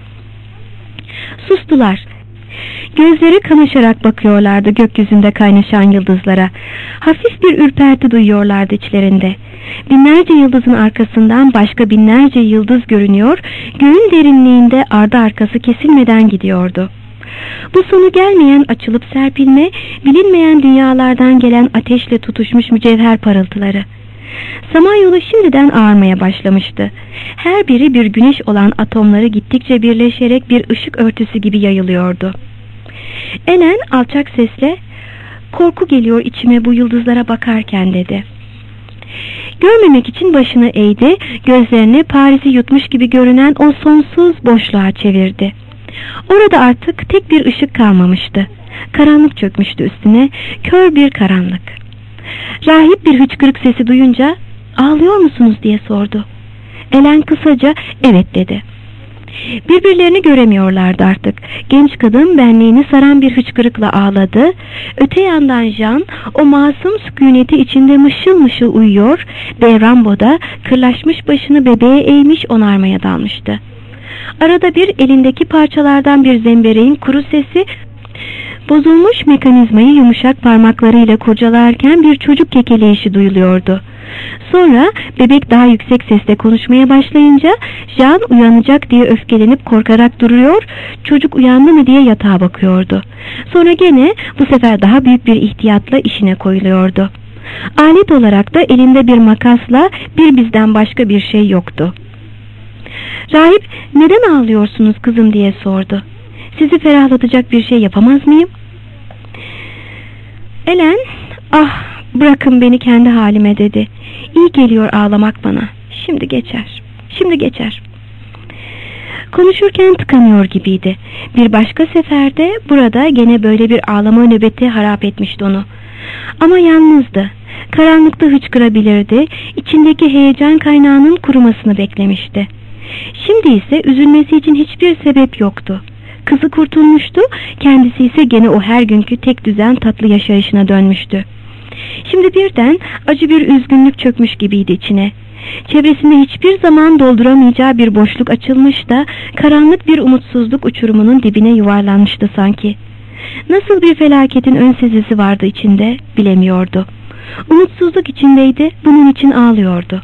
Sustular. Gözleri kamaşarak bakıyorlardı gökyüzünde kaynaşan yıldızlara. Hafif bir ürperti duyuyorlardı içlerinde. Binlerce yıldızın arkasından başka binlerce yıldız görünüyor, göğün derinliğinde ardı arkası kesilmeden gidiyordu. Bu sonu gelmeyen açılıp serpilme, bilinmeyen dünyalardan gelen ateşle tutuşmuş mücevher parıltıları. Samanyolu şimdiden ağarmaya başlamıştı. Her biri bir güneş olan atomları gittikçe birleşerek bir ışık örtüsü gibi yayılıyordu. Ellen alçak sesle, "Korku geliyor içime bu yıldızlara bakarken," dedi. Görmemek için başını eğdi, gözlerini Paris'i yutmuş gibi görünen o sonsuz boşluğa çevirdi. Orada artık tek bir ışık kalmamıştı. Karanlık çökmüştü üstüne, kör bir karanlık. Rahip bir hıçkırık sesi duyunca, "Ağlıyor musunuz?" diye sordu. Ellen kısaca "Evet" dedi. Birbirlerini göremiyorlardı artık. Genç kadın benliğini saran bir hıçkırıkla ağladı. Öte yandan Jean o masum sükuneti içinde mışıl mışıl uyuyor, Rambo'da kırlaşmış başını bebeğe eğmiş onarmaya dalmıştı. Arada bir elindeki parçalardan bir zembereğin kuru sesi, bozulmuş mekanizmayı yumuşak parmaklarıyla kurcalarken bir çocuk kekeleyişi duyuluyordu. Sonra bebek daha yüksek sesle konuşmaya başlayınca Jean uyanacak diye öfkelenip korkarak duruyor, çocuk uyandı mı diye yatağa bakıyordu. Sonra gene bu sefer daha büyük bir ihtiyatla işine koyuluyordu. Alet olarak da elinde bir makasla bir bizden başka bir şey yoktu. Rahip, "Neden ağlıyorsunuz kızım?" diye sordu. "Sizi ferahlatacak bir şey yapamaz mıyım?" Ellen, "Ah, bırakın beni kendi halime," dedi. "İyi geliyor ağlamak bana. Şimdi geçer. Şimdi geçer." Konuşurken tıkanıyor gibiydi. Bir başka seferde burada gene böyle bir ağlama nöbeti harap etmişti onu. Ama yalnızdı. Karanlıkta hıçkırabilirdi. İçindeki heyecan kaynağının kurumasını beklemişti. Şimdi ise üzülmesi için hiçbir sebep yoktu. Kızı kurtulmuştu, kendisi ise gene o her günkü tek düzen tatlı yaşayışına dönmüştü. Şimdi birden acı bir üzgünlük çökmüş gibiydi içine. Çevresinde hiçbir zaman dolduramayacağı bir boşluk açılmış da karanlık bir umutsuzluk uçurumunun dibine yuvarlanmıştı sanki. Nasıl bir felaketin ön sezisi vardı içinde bilemiyordu. Umutsuzluk içindeydi, bunun için ağlıyordu.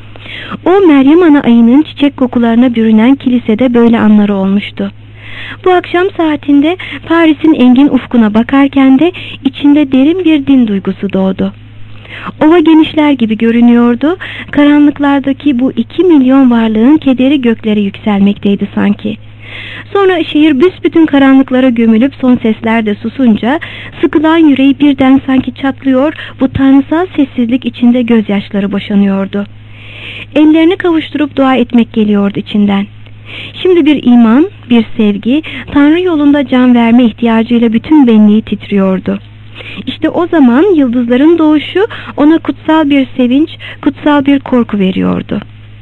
O Meryem Ana ayının çiçek kokularına bürünen kilisede böyle anları olmuştu. Bu akşam saatinde Paris'in engin ufkuna bakarken de içinde derin bir din duygusu doğdu. Ova genişler gibi görünüyordu. Karanlıklardaki bu 2 milyon varlığın kederi göklere yükselmekteydi sanki. Sonra şehir büsbütün karanlıklara gömülüp son sesler de susunca sıkılan yüreği birden sanki çatlıyor, bu tanrısal sessizlik içinde gözyaşları boşanıyordu. Ellerini kavuşturup dua etmek geliyordu içinden. Şimdi bir iman, bir sevgi, Tanrı yolunda can verme ihtiyacıyla bütün benliği titriyordu. İşte o zaman yıldızların doğuşu ona kutsal bir sevinç, kutsal bir korku veriyordu.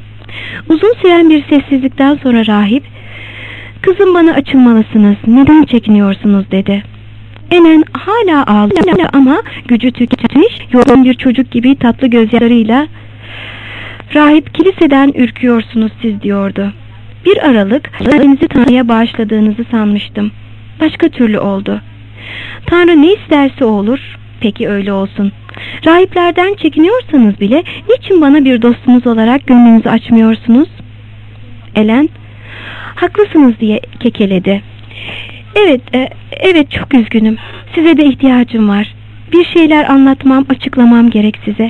Uzun süren bir sessizlikten sonra rahip, "Kızım, bana açılmalısınız, neden çekiniyorsunuz?" dedi. Ellen hala ağlıyor ama gücü tükenmiş, yorgun bir çocuk gibi tatlı gözyaşlarıyla, "Rahip, kiliseden ürküyorsunuz siz," diyordu. "Bir aralık kendinizi Tanrı'ya bağışladığınızı sanmıştım. Başka türlü oldu. Tanrı ne isterse olur, peki öyle olsun. Rahiplerden çekiniyorsanız bile niçin bana bir dostunuz olarak gönlünüzü açmıyorsunuz?" Ellen, "Haklısınız," diye kekeledi. Evet, çok üzgünüm. Size de ihtiyacım var. Bir şeyler anlatmam, açıklamam gerek size.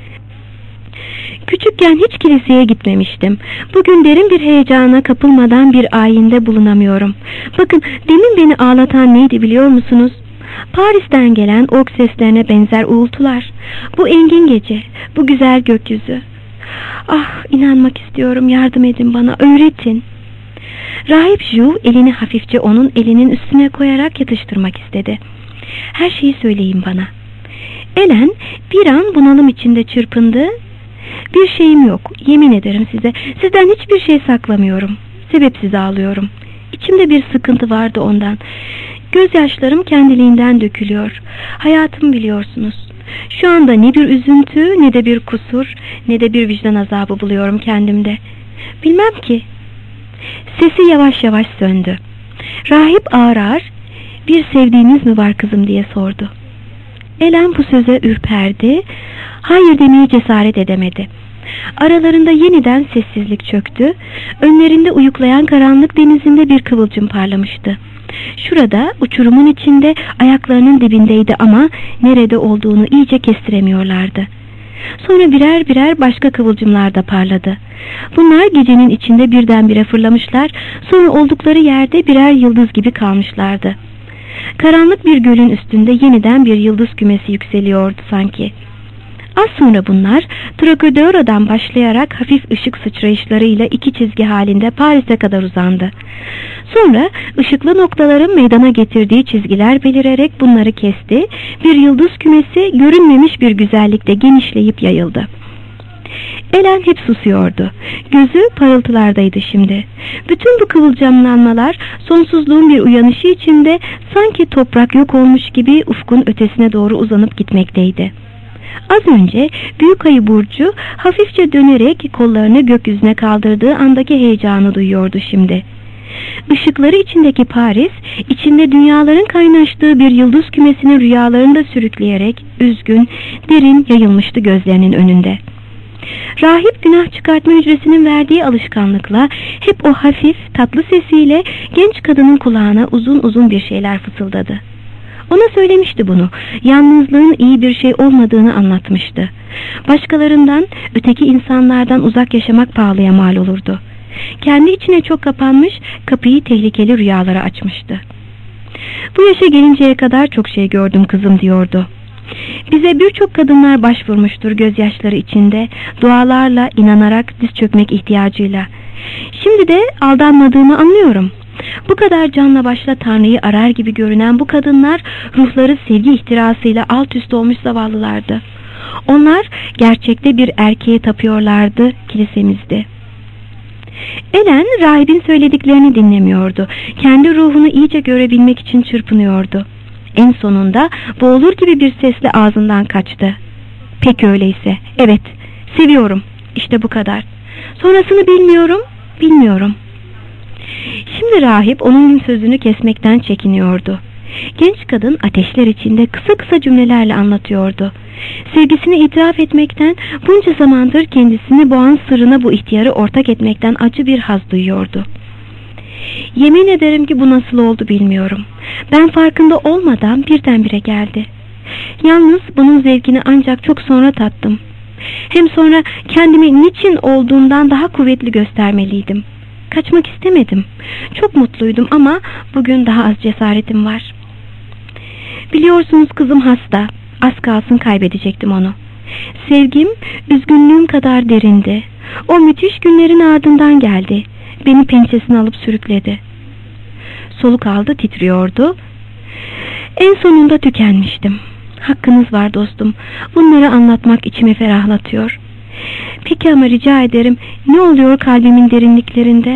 Küçükken hiç kiliseye gitmemiştim. Bugün derin bir heyecana kapılmadan bir ayinde bulunamıyorum. Bakın, demin beni ağlatan neydi biliyor musunuz? Paris'ten gelen ork seslerine benzer uğultular. Bu engin gece, bu güzel gökyüzü. Ah, inanmak istiyorum, yardım edin bana, öğretin." Rahip Ju elini hafifçe onun elinin üstüne koyarak yatıştırmak istedi. Her şeyi söyleyin bana. Ellen bir an bunalım içinde çırpındı. Bir şeyim yok, yemin ederim size. Sizden hiçbir şey saklamıyorum. Sebepsiz ağlıyorum. İçimde bir sıkıntı vardı ondan. Gözyaşlarım kendiliğinden dökülüyor. Hayatımı biliyorsunuz. Şu anda ne bir üzüntü, ne de bir kusur, ne de bir vicdan azabı buluyorum kendimde. Bilmem ki. Sesi yavaş yavaş söndü. Rahip ağır ağır, bir sevdiğiniz mi var kızım diye sordu. Ellen bu söze ürperdi. Hayır demeye cesaret edemedi. Aralarında yeniden sessizlik çöktü. Önlerinde uyuklayan karanlık denizinde bir kıvılcım parlamıştı. Şurada uçurumun içinde ayaklarının dibindeydi ama nerede olduğunu iyice kestiremiyorlardı. Sonra birer birer başka kıvılcımlar da parladı. Bunlar gecenin içinde birdenbire fırlamışlar, sonra oldukları yerde birer yıldız gibi kalmışlardı. Karanlık bir gölün üstünde yeniden bir yıldız kümesi yükseliyordu sanki. Az sonra bunlar Trocadéro'dan başlayarak hafif ışık sıçrayışlarıyla iki çizgi halinde Paris'e kadar uzandı. Sonra ışıklı noktaların meydana getirdiği çizgiler belirerek bunları kesti. Bir yıldız kümesi görünmemiş bir güzellikte genişleyip yayıldı. Ellen hep susuyordu. Gözü parıltılardaydı şimdi. Bütün bu kıvılcımlanmalar sonsuzluğun bir uyanışı içinde sanki toprak yok olmuş gibi ufkun ötesine doğru uzanıp gitmekteydi. Az önce büyük ayı burcu hafifçe dönerek kollarını gökyüzüne kaldırdığı andaki heyecanı duyuyordu şimdi. Işıkları içindeki Paris, içinde dünyaların kaynaştığı bir yıldız kümesinin rüyalarını da sürükleyerek üzgün, derin yayılmıştı gözlerinin önünde. Rahip günah çıkartma hücresinin verdiği alışkanlıkla hep o hafif, tatlı sesiyle genç kadının kulağına uzun uzun bir şeyler fısıldadı. Ona söylemişti bunu. Yalnızlığın iyi bir şey olmadığını anlatmıştı. Başkalarından, öteki insanlardan uzak yaşamak pahalıya mal olurdu. Kendi içine çok kapanmış, kapıyı tehlikeli rüyalara açmıştı. Bu yaşa gelinceye kadar çok şey gördüm kızım diyordu. Bize birçok kadınlar başvurmuştur gözyaşları içinde, dualarla, inanarak diz çökmek ihtiyacıyla. Şimdi de aldanmadığımı anlıyorum. Bu kadar canla başla Tanrı'yı arar gibi görünen bu kadınlar ruhları sevgi ihtirasıyla alt üst olmuş zavallılardı. Onlar gerçekte bir erkeğe tapıyorlardı kilisemizde. Ellen rahibin söylediklerini dinlemiyordu. Kendi ruhunu iyice görebilmek için çırpınıyordu. En sonunda boğulur gibi bir sesle ağzından kaçtı. Peki öyleyse. Evet, seviyorum. İşte bu kadar. Sonrasını bilmiyorum. Şimdi rahip onun sözünü kesmekten çekiniyordu. Genç kadın ateşler içinde kısa kısa cümlelerle anlatıyordu. Sevgisini itiraf etmekten, bunca zamandır kendisini boğan sırrına bu ihtiyarı ortak etmekten acı bir haz duyuyordu. Yemin ederim ki bu nasıl oldu bilmiyorum. Ben farkında olmadan birdenbire geldi. Yalnız bunun zevkini ancak çok sonra tattım. Hem sonra kendimi niçin olduğumdan daha kuvvetli göstermeliydim. Kaçmak istemedim. Çok mutluydum ama bugün daha az cesaretim var. Biliyorsunuz kızım hasta. Az kalsın kaybedecektim onu. Sevgim üzgünlüğüm kadar derindi. O müthiş günlerin ardından geldi. Beni pençesine alıp sürükledi. Soluk aldı, titriyordu. En sonunda tükenmiştim. Hakkınız var dostum. Bunları anlatmak içimi ferahlatıyor. Peki ama rica ederim, ne oluyor kalbimin derinliklerinde?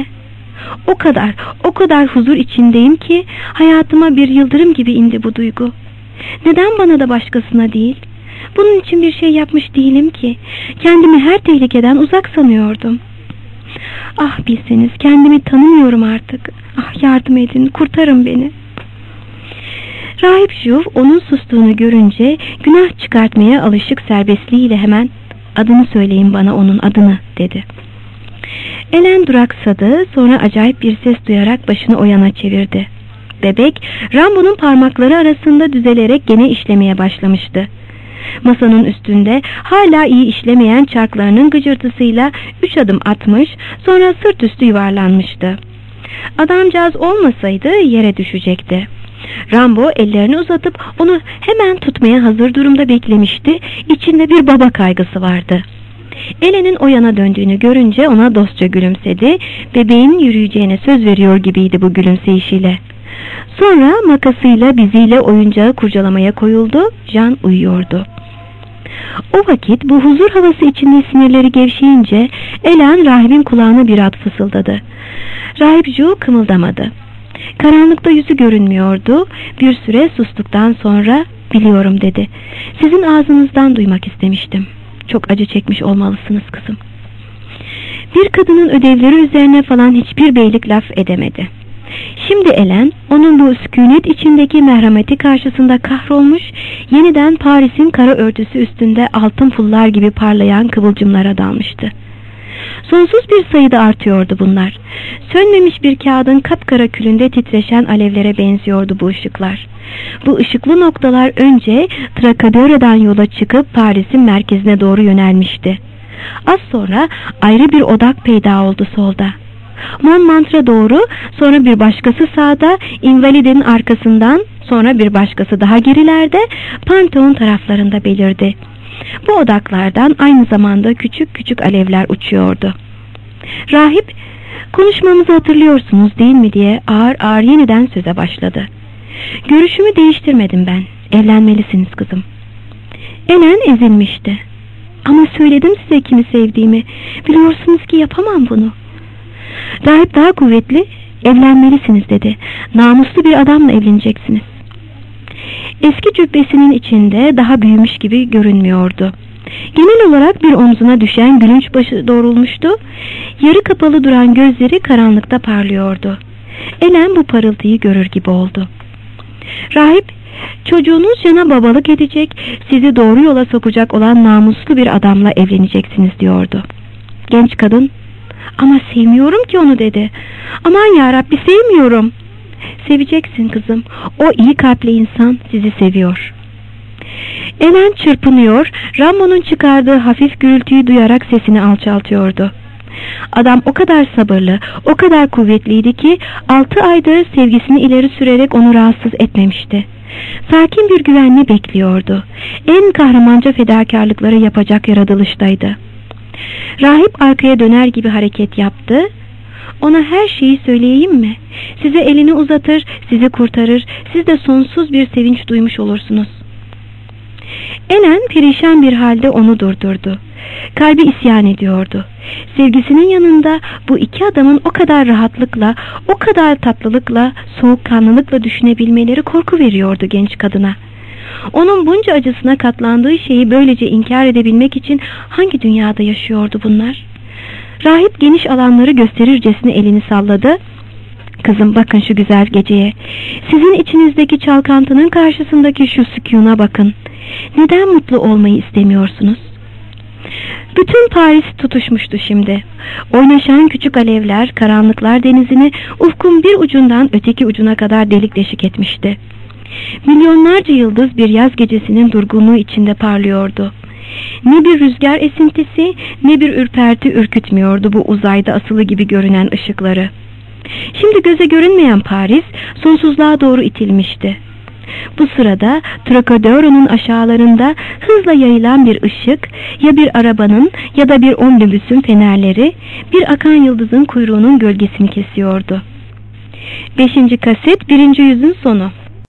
O kadar huzur içindeyim ki hayatıma bir yıldırım gibi indi bu duygu. Neden bana da başkasına değil? Bunun için bir şey yapmış değilim ki. Kendimi her tehlikeden uzak sanıyordum. Ah bilseniz, kendimi tanımıyorum artık. Ah yardım edin, kurtarın beni. Rahip Juve onun sustuğunu görünce günah çıkartmaya alışık serbestliğiyle hemen "Adını söyleyin bana, onun adını," dedi. Ellen duraksadı, sonra acayip bir ses duyarak başını o yana çevirdi. Bebek Rambo'nun parmakları arasında düzelerek gene işlemeye başlamıştı. Masanın üstünde hala iyi işlemeyen çarklarının gıcırtısıyla 3 adım atmış, sonra sırt üstü yuvarlanmıştı. Adamcağız olmasaydı yere düşecekti. Rambo ellerini uzatıp onu hemen tutmaya hazır durumda beklemişti. İçinde bir baba kaygısı vardı. Ellen'in o yana döndüğünü görünce ona dostça gülümsedi. Bebeğin yürüyeceğine söz veriyor gibiydi bu gülümseyişiyle. Sonra makasıyla biziyle oyuncağı kurcalamaya koyuldu. Jean uyuyordu. O vakit bu huzur havası içinde sinirleri gevşeyince Ellen rahibin kulağına bir ad fısıldadı. Rahip Ju kımıldamadı. Karanlıkta yüzü görünmüyordu. Bir süre sustuktan sonra biliyorum dedi. Sizin ağzınızdan duymak istemiştim. Çok acı çekmiş olmalısınız kızım. Bir kadının ödevleri üzerine falan hiçbir beylik laf edemedi. Şimdi Ellen onun bu sükûnet içindeki merhameti karşısında kahrolmuş, yeniden Paris'in kara örtüsü üstünde altın pullar gibi parlayan kıvılcımlara dalmıştı. Sonsuz bir sayıda artıyordu bunlar. Sönmemiş bir kağıdın kapkara külünde titreşen alevlere benziyordu bu ışıklar. Bu ışıklı noktalar önce Trocadéro'dan yola çıkıp Paris'in merkezine doğru yönelmişti. Az sonra ayrı bir odak peyda oldu solda. Montmartre doğru, sonra bir başkası sağda, Invalide'in arkasından, sonra bir başkası daha gerilerde, Pantheon taraflarında belirdi. Bu odaklardan aynı zamanda küçük küçük alevler uçuyordu. Rahip, konuşmamızı hatırlıyorsunuz değil mi diye ağır ağır yeniden söze başladı. Görüşümü değiştirmedim ben. Evlenmelisiniz kızım. Ellen ezilmişti. Ama söyledim size kimi sevdiğimi. Biliyorsunuz ki yapamam bunu. Rahip daha kuvvetli, evlenmelisiniz dedi. Namuslu bir adamla evleneceksiniz. Eski cübbesinin içinde daha büyümüş gibi görünmüyordu. Genel olarak bir omzuna düşen gülünç başı doğrulmuştu. Yarı kapalı duran gözleri karanlıkta parlıyordu. Ellen bu parıltıyı görür gibi oldu. Rahip, çocuğunuz Jean'a babalık edecek, sizi doğru yola sokacak olan namuslu bir adamla evleneceksiniz diyordu. Genç kadın, ama sevmiyorum ki onu dedi. Aman yarabbi, sevmiyorum. Seveceksin kızım. O iyi kalpli insan sizi seviyor. Ellen çırpınıyor, Rambo'nun çıkardığı hafif gürültüyü duyarak sesini alçaltıyordu. Adam o kadar sabırlı, o kadar kuvvetliydi ki 6 aydır sevgisini ileri sürerek onu rahatsız etmemişti. Sakin bir güvenle bekliyordu. En kahramanca fedakarlıkları yapacak yaratılıştaydı. Rahip arkaya döner gibi hareket yaptı. Ona her şeyi söyleyeyim mi? Size elini uzatır, sizi kurtarır, siz de sonsuz bir sevinç duymuş olursunuz. Ellen perişan bir halde onu durdurdu. Kalbi isyan ediyordu. Sevgisinin yanında bu iki adamın o kadar rahatlıkla, o kadar tatlılıkla, soğukkanlılıkla düşünebilmeleri korku veriyordu genç kadına. Onun bunca acısına katlandığı şeyi böylece inkar edebilmek için hangi dünyada yaşıyordu bunlar? Rahip geniş alanları gösterircesine elini salladı. Kızım, bakın şu güzel geceye. Sizin içinizdeki çalkantının karşısındaki şu sükûna bakın. Neden mutlu olmayı istemiyorsunuz? Bütün Paris tutuşmuştu şimdi. Oynaşan küçük alevler karanlıklar denizini ufkun bir ucundan öteki ucuna kadar delik deşik etmişti. Milyonlarca yıldız bir yaz gecesinin durgunluğu içinde parlıyordu. Ne bir rüzgar esintisi, ne bir ürperti ürkütmüyordu bu uzayda asılı gibi görünen ışıkları. Şimdi göze görünmeyen Paris sonsuzluğa doğru itilmişti. Bu sırada Trocadéro'nun aşağılarında hızla yayılan bir ışık, ya bir arabanın ya da bir omnibüsün fenerleri, bir akan yıldızın kuyruğunun gölgesini kesiyordu. 5. kaset 1. yüzün sonu.